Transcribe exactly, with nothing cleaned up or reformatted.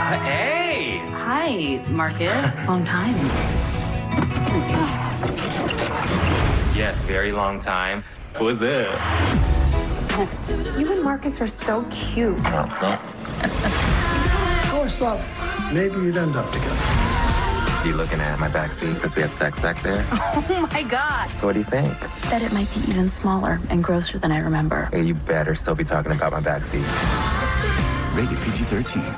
Hey! Hi, Marcus. Long time. Yes, very long time. Who is it? You and Marcus are so cute. No, no. I always thought maybe you'd end up together. You looking at my backseat because we had sex back there? Oh my God. So what do you think? Bet it might be even smaller and grosser than I remember. Hey, you better still be talking about my backseat. Rated P G thirteen.